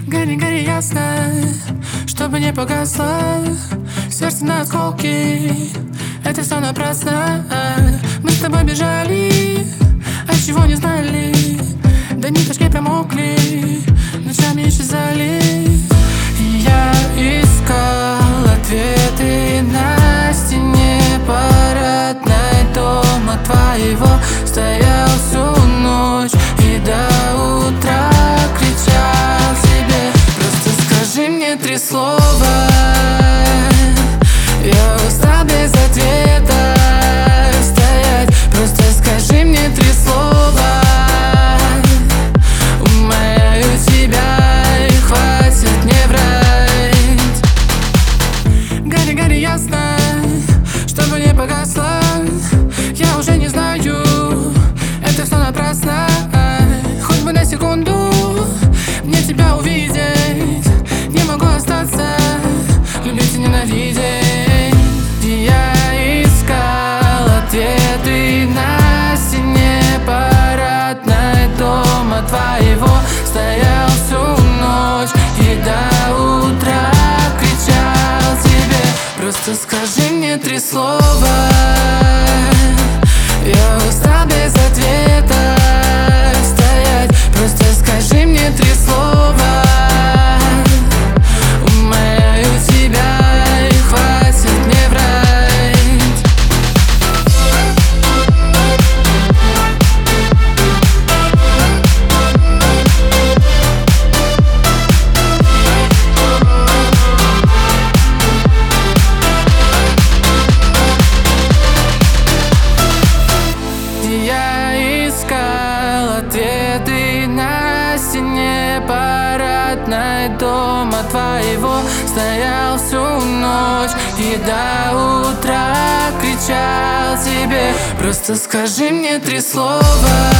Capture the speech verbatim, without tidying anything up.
Гори, гори ясно, чтобы не погасло сердце на осколки. Это все напрасно. Мы с тобой бежали, а чего не знали. До ниточки промокли, ночами исчезали. И я искал ответы на стене парадной дома твоего. Стоял всю ночь и до утра кричал тебе: просто скажи мне три слова. Я устал без ответа стоять. Просто скажи мне три слова. Умоляю тебя, и хватит мне врать. Гори, гори ясно, чтобы не погасло. Я уже не знаю, это все напрасно. Хоть бы на секунду мне тебя увидеть. Не могу остаться, любить и ненавидеть. И я искал ответы на стене парадной дома твоего. Стоял всю ночь и до утра кричал тебе: просто скажи мне три слова. Я устал без ответа стоять. Просто скажи мне три слова. Умоляю тебя, и хватит мне врать. Я искал ответы на стене парадной дома твоего. Стоял всю ночь и до утра кричал тебе: просто скажи мне три слова.